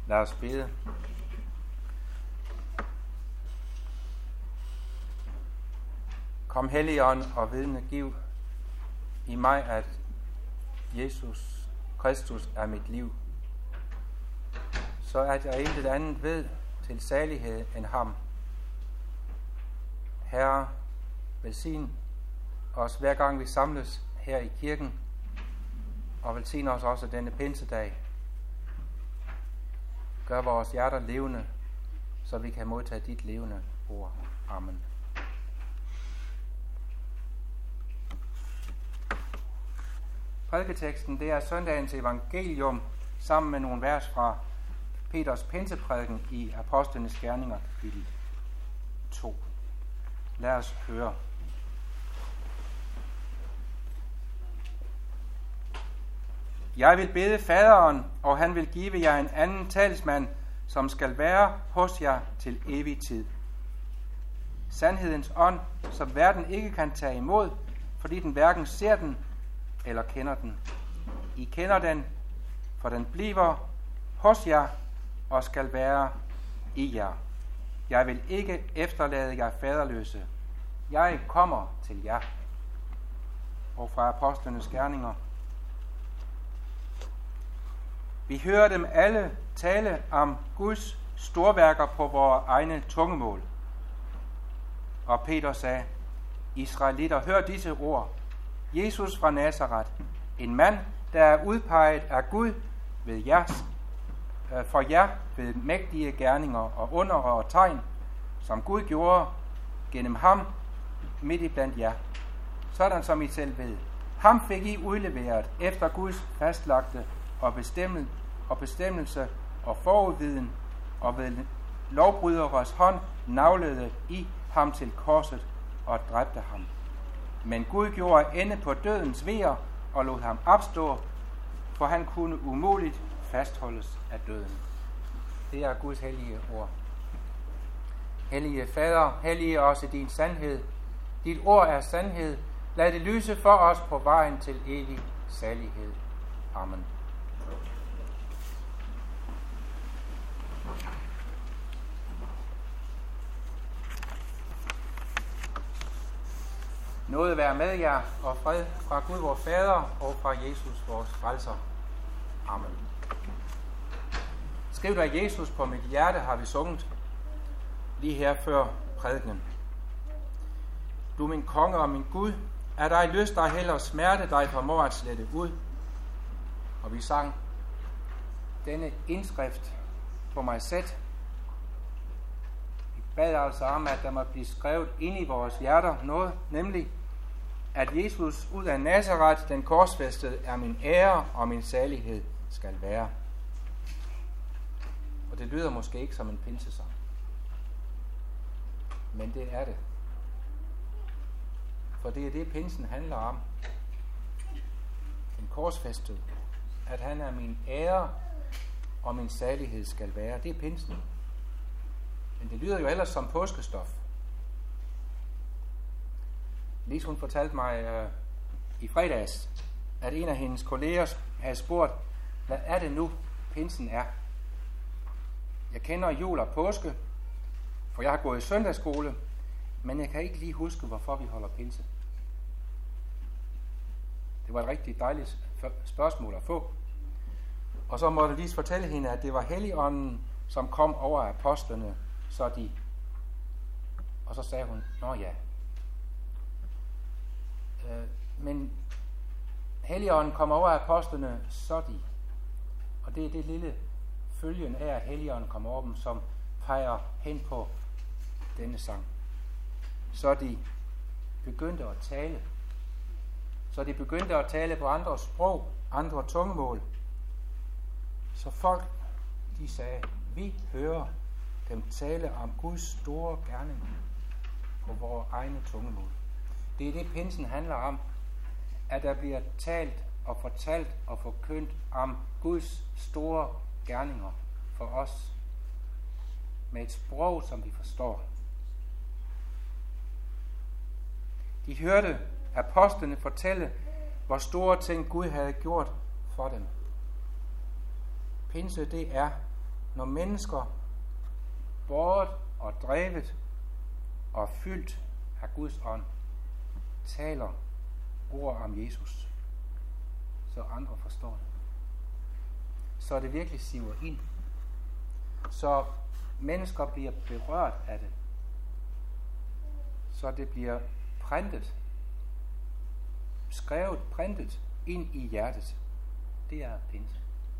Lad os bede. Kom Helligånd og vidne giv i mig, at Jesus Kristus er mit liv, så at jeg intet andet ved til salighed end ham. Herre, velsign os hver gang vi samles her i kirken, og velsign os også denne pinsedag. Gør vores hjerter levende, så vi kan modtage dit levende ord. Amen. Prædiketeksten, det er søndagens evangelium sammen med nogle vers fra Peters pinseprædiken i Apostlenes Gerninger, kapitel 2. Lad os høre. Jeg vil bede faderen, og han vil give jer en anden talsmand, som skal være hos jer til evig tid. Sandhedens ånd, som verden ikke kan tage imod, fordi den hverken ser den eller kender den. I kender den, for den bliver hos jer og skal være i jer. Jeg vil ikke efterlade jer faderløse. Jeg kommer til jer. Og fra Apostlenes Gerninger. Vi hører dem alle tale om Guds storværker på vores egne tungemål. Og Peter sagde, Israelitter, hør disse ord. Jesus fra Nazaret, en mand, der er udpeget af Gud for jer ved mægtige gerninger og under og tegn, som Gud gjorde gennem ham midt i blandt jer. Sådan som I selv ved. Ham fik I udleveret efter Guds fastlagte og bestemmelse og forudviden, og ved lovbryderes hånd navlede I ham til korset og dræbte ham. Men Gud gjorde ende på dødens vejer og lod ham opstå, for han kunne umuligt fastholdes af døden. Det er Guds hellige ord. Hellige Fader, hellige os i din sandhed. Dit ord er sandhed. Lad det lyse for os på vejen til evig salighed. Amen. Nåde være med jer, og fred fra Gud vor Fader og fra Jesus vores frelser. Amen. Skriv dig Jesus på mit hjerte, har vi sunget lige her før prædikenen. Du min konge og min Gud, er dig lyst og held og smerte, dig formår at slette ud. Og vi sang denne indskrift på mig sæt. Vi bad altså om, at der må blive skrevet ind i vores hjerter noget, nemlig at Jesus ud af Nazaret, den korsfæstede, er min ære og min salighed skal være. Og det lyder måske ikke som en pinsesang, men det er det. For det er det, pinsen handler om. Den korsfæstede, at han er min ære og min salighed skal være. Det er pinsen. Men det lyder jo ellers som påskestof. Lise, hun fortalte mig i fredags, at en af hendes kolleger havde spurgt, hvad er det nu, pinsen er? Jeg kender jul og påske, for jeg har gået i søndagsskole, men jeg kan ikke lige huske, hvorfor vi holder pinse. Det var et rigtig dejligt spørgsmål at få. Og så måtte Lise fortælle hende, at det var Helligånden, som kom over apostlene, og så sagde hun, nå ja. Men Helligånden kom over apostlene, og det er det lille følgen af, at Helligånden kom over dem, som peger hen på denne sang. Så de begyndte at tale. Så de begyndte at tale på andre sprog, andre tungemål. Så folk, de sagde, vi hører dem tale om Guds store gerning på vores egne tungemål. Det er det, pinsen handler om, at der bliver talt og fortalt og forkyndt om Guds store gerninger for os, med et sprog, som vi forstår. De hørte apostlene fortælle, hvor store ting Gud havde gjort for dem. Pinse, det er, når mennesker båret og drevet og fyldt af Guds ånd taler ord om Jesus, så andre forstår det. Så det virkelig siver ind. Så mennesker bliver berørt af det. Så det bliver printet ind i hjertet. Det er pinse.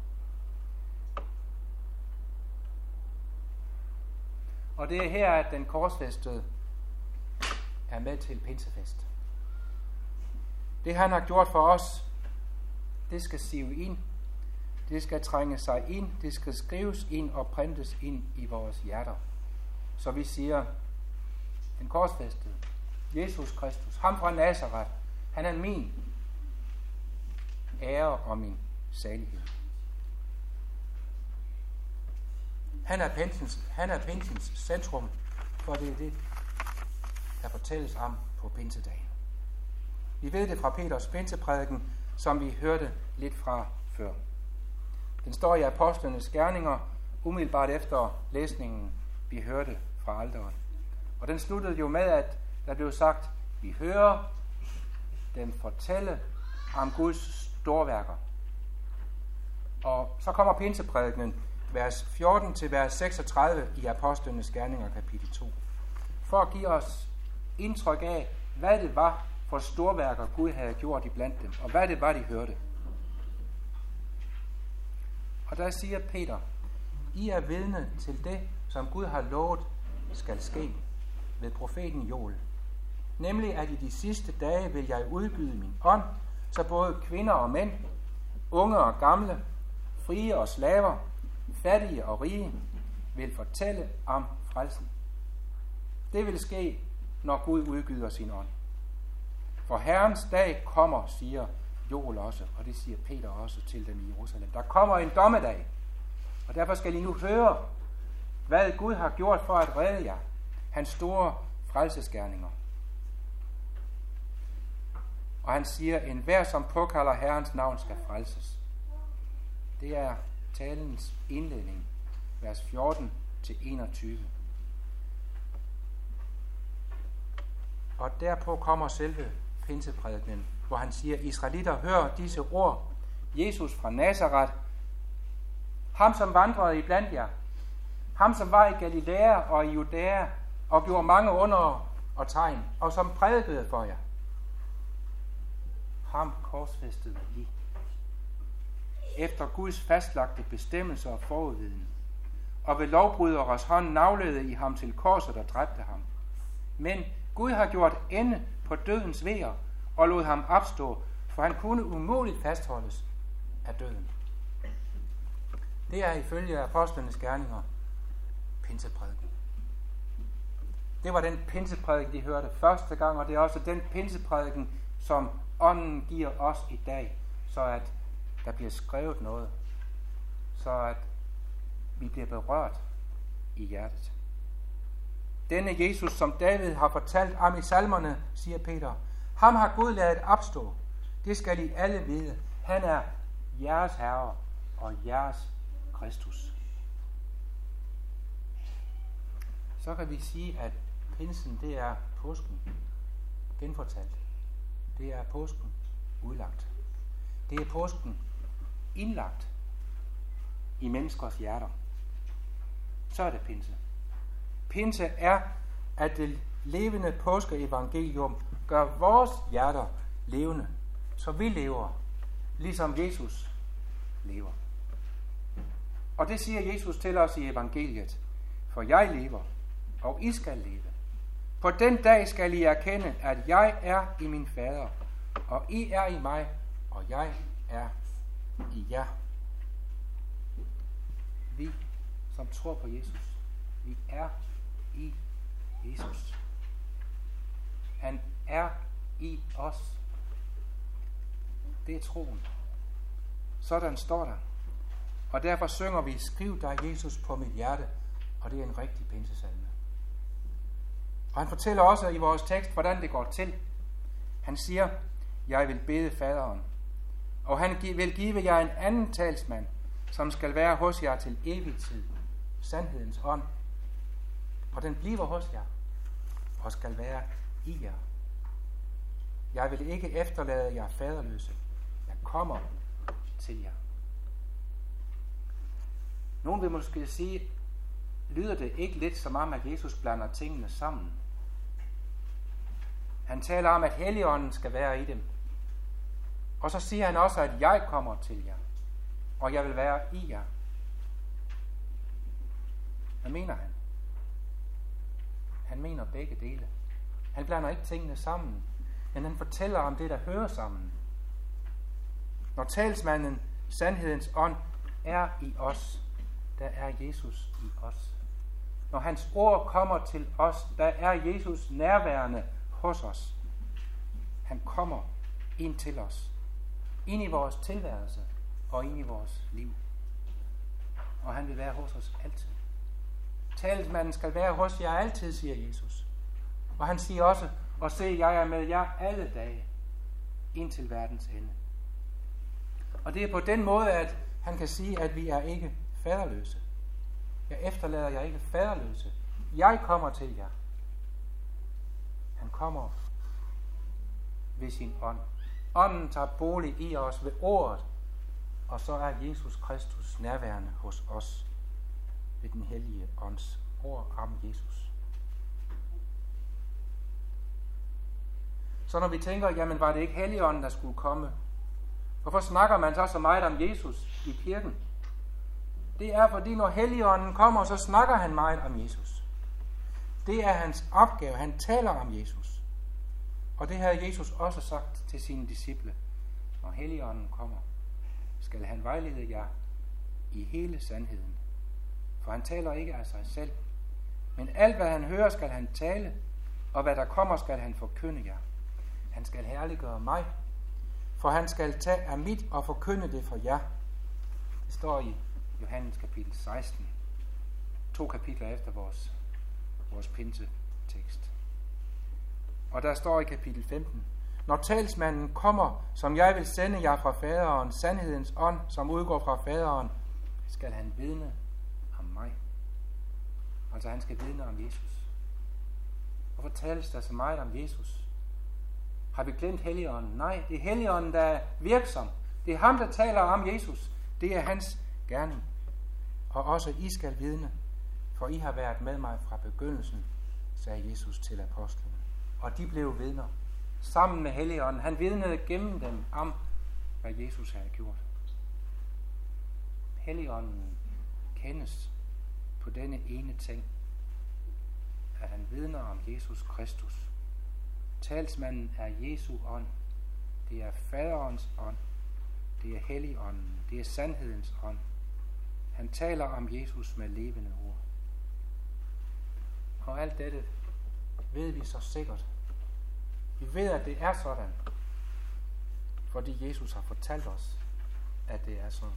Og det er her, at den korsfæstede er med til pinsefest. Det han har gjort for os, det skal sive ind. Det skal trænge sig ind. Det skal skrives ind og printes ind i vores hjerter. Så vi siger, den korsfæstede, Jesus Kristus, ham fra Nazareth, han er min ære og min salighed. Han er pinsens centrum, for det er det, der fortælles om på pinsedagen. Vi ved det fra Peters pinseprædiken, som vi hørte lidt fra før. Den står i Apostlenes Gerninger, umiddelbart efter læsningen, vi hørte fra alteret. Og den sluttede jo med, at der blev sagt, vi hører dem fortælle om Guds storværker. Og så kommer pinseprædikenen, vers 14 til vers 36 i Apostlenes Gerninger, kapitel 2. For at give os indtryk af, hvad det var for storværker Gud havde gjort iblandt dem, og hvad det var, de hørte. Og der siger Peter, I er vidne til det, som Gud har lovet skal ske ved profeten Joel. Nemlig, at i de sidste dage vil jeg udgyde min ånd, så både kvinder og mænd, unge og gamle, frie og slaver, fattige og rige, vil fortælle om frelsen. Det vil ske, når Gud udgyder sin ånd. For Herrens dag kommer, siger Joel også, og det siger Peter også til dem i Jerusalem. Der kommer en dommedag, og derfor skal I nu høre, hvad Gud har gjort for at redde jer, hans store frelsesgerninger. Og han siger, enhver som påkalder Herrens navn skal frelses. Det er talens indledning, vers 14 til 21. Og derpå kommer selve pinseprædikenen, hvor han siger, Israelitter, hør disse ord. Jesus fra Nazareth, ham som vandrede iblandt jer, ham som var i Galilea og i Judæa og gjorde mange under og tegn, og som prædikede for jer. Ham korsfæstede I efter Guds fastlagte bestemmelser og forudviden, og ved lovbryderes hånd navlede I ham til korset og dræbte ham. Men Gud har gjort ende på dødens vejer og lod ham opstå, for han kunne umuligt fastholdes af døden. Det er ifølge Apostlenes Gerninger pinseprædiken. Det var den pinseprædiken, de hørte første gang, og det er også den pinseprædiken, som ånden giver os i dag, så at der bliver skrevet noget, så at vi bliver berørt i hjertet. Denne Jesus, som David har fortalt om i salmerne, siger Peter, ham har Gud ladet opstå. Det skal I alle vide. Han er jeres herre og jeres Kristus. Så kan vi sige, at pinsen, det er påsken genfortalt. Det er påsken udlagt. Det er påsken indlagt i menneskers hjerter. Så er det pinse. Pinse er, at det levende påskeevangelium gør vores hjerter levende, så vi lever, ligesom Jesus lever. Og det siger Jesus til os i evangeliet. For jeg lever, og I skal leve. På den dag skal I erkende, at jeg er i min fader, og I er i mig, og jeg er i jer. Vi, som tror på Jesus, vi er i Jesus. Han er i os. Det er troen. Sådan står der. Og derfor synger vi, skriv dig Jesus på mit hjerte, og det er en rigtig pinsesalme. Og han fortæller også i vores tekst, hvordan det går til. Han siger, jeg vil bede faderen, og han vil give jer en anden talsmand, som skal være hos jer til evig tid. sandhedens ånd, og den bliver hos jer, og skal være i jer. Jeg vil ikke efterlade jer faderløse. Jeg kommer til jer. Nogen vil måske sige, lyder det ikke lidt som om, at Jesus blander tingene sammen? Han taler om, at Helligånden skal være i dem. Og så siger han også, at jeg kommer til jer, og jeg vil være i jer. Hvad mener han? Han mener begge dele. Han blander ikke tingene sammen, men han fortæller om det, der hører sammen. Når talsmanden, sandhedens ånd, er i os, der er Jesus i os. Når hans ord kommer til os, der er Jesus nærværende hos os. Han kommer ind til os, ind i vores tilværelse og ind i vores liv. Og han vil være hos os altid. Talsmanden skal være hos jer altid, siger Jesus. Og han siger også, og se, jeg er med jer alle dage, indtil verdens ende. Og det er på den måde, at han kan sige, at vi er ikke faderløse. Jeg efterlader jer ikke faderløse. Jeg kommer til jer. Han kommer ved sin ånd. Ånden tager bolig i os ved ordet, og så er Jesus Kristus nærværende hos os ved den hellige ånds ord om Jesus. Så når vi tænker, jamen var det ikke Helligånden, der skulle komme? Hvorfor snakker man så meget om Jesus i kirken? Det er fordi, når Helligånden kommer, så snakker han meget om Jesus. Det er hans opgave. Han taler om Jesus. Og det havde Jesus også sagt til sine disciple. Når Helligånden kommer, skal han vejlede jer i hele sandheden. For han taler ikke af sig selv. Men alt, hvad han hører, skal han tale, og hvad der kommer, skal han forkynde jer. Han skal herliggøre mig, for han skal tage af mit og forkynde det for jer. Det står i Johannes kapitel 16. 2 kapitler efter vores pinsetekst. Og der står i kapitel 15. Når talsmanden kommer, som jeg vil sende jer fra faderen, sandhedens ånd, som udgår fra faderen, skal han vidne om mig. Altså han skal vidne om Jesus. Hvorfor tales der så meget om Jesus? Har vi glemt Helligånden? Nej, det er Helligånden, der er virksom. Det er ham, der taler om Jesus. Det er hans gerning. Og også I skal vidne, for I har været med mig fra begyndelsen, sagde Jesus til apostlene. Og de blev vidner sammen med Helligånden. Han vidnede gennem dem om, hvad Jesus havde gjort. Helligånden kendes på denne ene ting, at han vidner om Jesus Kristus. Talsmanden er Jesu ånd. Det er faderens ånd. Det er Helligånden. Det er sandhedens ånd. Han taler om Jesus med levende ord. Og alt dette ved vi så sikkert. Vi ved, at det er sådan, fordi Jesus har fortalt os, at det er sådan.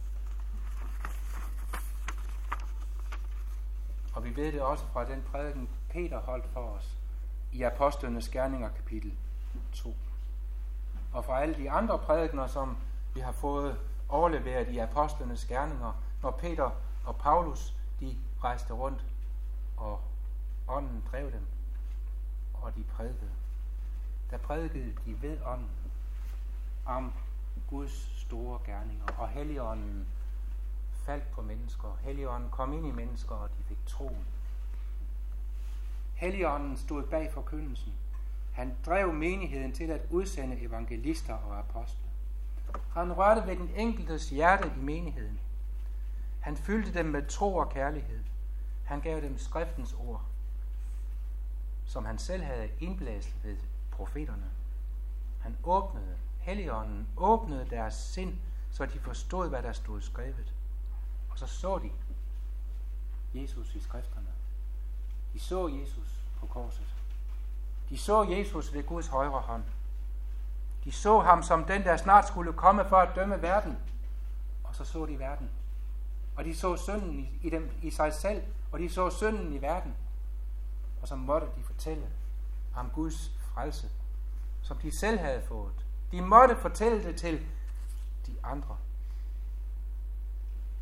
Og vi ved det også fra den prædiken, Peter holdt for os i Apostlenes Gerninger kapitel 2. Og fra alle de andre prædikener, som vi har fået overleveret i Apostlenes Gerninger, når Peter og Paulus, de rejste rundt, og ånden drev dem, og de prædikede. Der prædikede de ved ånden om Guds store gerninger, og Helligånden faldt på mennesker. Helligånden kom ind i mennesker, og de fik troen. Helligånden stod bag forkyndelsen. Han drev menigheden til at udsende evangelister og apostle. Han rørte ved den enkeltes hjerte i menigheden. Han fyldte dem med tro og kærlighed. Han gav dem skriftens ord, som han selv havde indblæst ved profeterne. Han åbnede, Helligånden åbnede deres sind, så de forstod, hvad der stod skrevet. Og så de Jesus i skrifterne. De så Jesus på korset. De så Jesus ved Guds højre hånd. De så ham som den, der snart skulle komme for at dømme verden. Og så de verden. Og de så synden i sig selv, og de så synden i verden. Og så måtte de fortælle om Guds frelse, som de selv havde fået. De måtte fortælle det til de andre.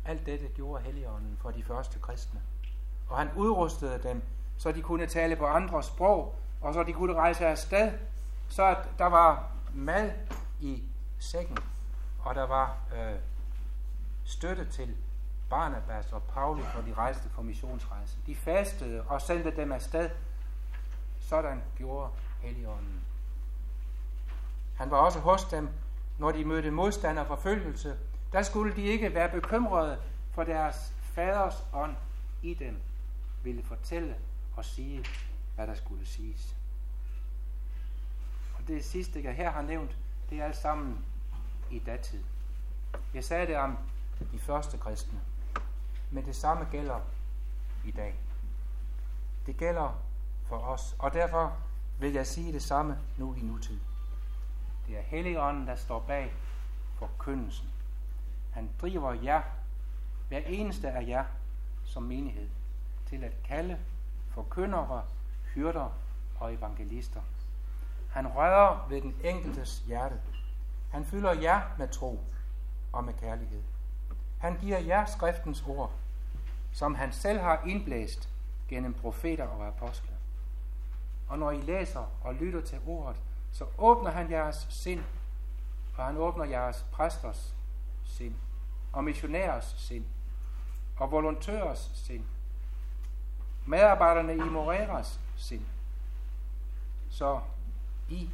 Alt dette gjorde Helligånden for de første kristne. Og han udrustede dem, så de kunne tale på andre sprog, og så de kunne rejse afsted, så at der var mad i sækken, og der var støtte til Barnabas og Paulus, når de rejste på missionsrejse. De fastede og sendte dem afsted. Sådan gjorde Helligånden. Han var også hos dem, når de mødte modstand og forfølgelse. Der skulle de ikke være bekymrede, for deres faders ånd i dem ville fortælle og sige, hvad der skulle siges. Og det sidste, jeg her har nævnt, det er alt sammen i datid. Jeg sagde det om de første kristne, men det samme gælder i dag. Det gælder for os, og derfor vil jeg sige det samme nu i nutid. Det er Helligånden, der står bag forkyndelsen. Han driver jer, hver eneste af jer, som menighed, til at kalde forkyndere, hyrder og evangelister. Han rører ved den enkeltes hjerte. Han fylder jer med tro og med kærlighed. Han giver jer skriftens ord, som han selv har indblæst gennem profeter og apostle. Og når I læser og lytter til ordet, så åbner han jeres sind, og han åbner jeres præsters sind, og missionærers sind, og volontørers sind, medarbejderne i Moreras sind, så I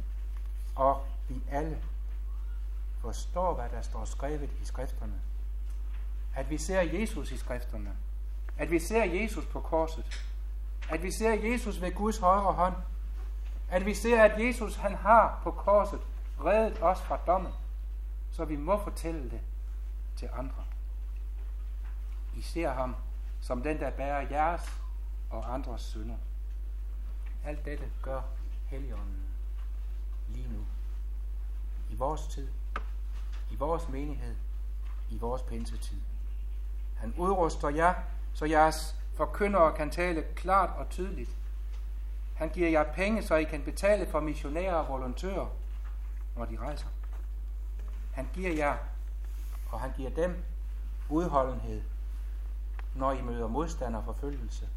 og vi alle forstår, hvad der står skrevet i skrifterne. At vi ser Jesus i skrifterne. At vi ser Jesus på korset. At vi ser Jesus ved Guds højre hånd. At vi ser, at Jesus han har på korset reddet os fra dommen, så vi må fortælle det til andre. I ser ham som den, der bærer jeres og andres synder. Alt dette gør Helligånden lige nu. I vores tid, i vores menighed, i vores pinsetid. Han udruster jer, så jeres forkyndere kan tale klart og tydeligt. Han giver jer penge, så I kan betale for missionærer og volontører, når de rejser. Han giver jer, og han giver dem udholdenhed, når I møder modstand og forfølgelse.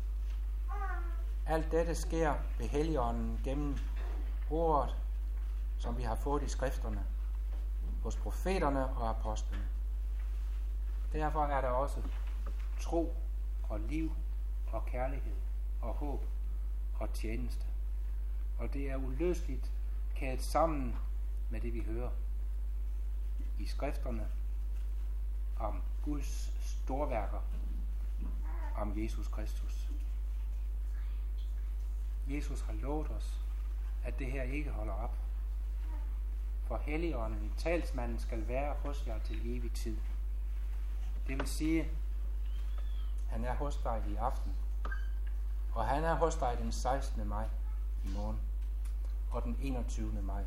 Alt dette sker ved Helligånden gennem ordet, som vi har fået i skrifterne, hos profeterne og apostlene. Derfor er der også tro og liv og kærlighed og håb og tjeneste. Og det er uløseligt kædet sammen med det, vi hører i skrifterne om Guds storværker, om Jesus Kristus. Jesus har lovet os, at det her ikke holder op. For Helligånden, talsmanden, skal være hos jer til evig tid. Det vil sige, han er hos dig i aften, og han er hos dig den 16. maj i morgen, og den 21. maj.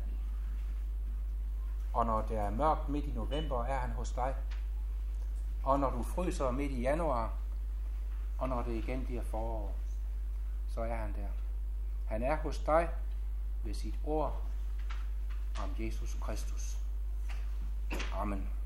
Og når det er mørkt midt i november, er han hos dig. Og når du fryser midt i januar, og når det igen bliver forår, så er han der. Han er hos dig ved sit ord om Jesus Kristus. Amen.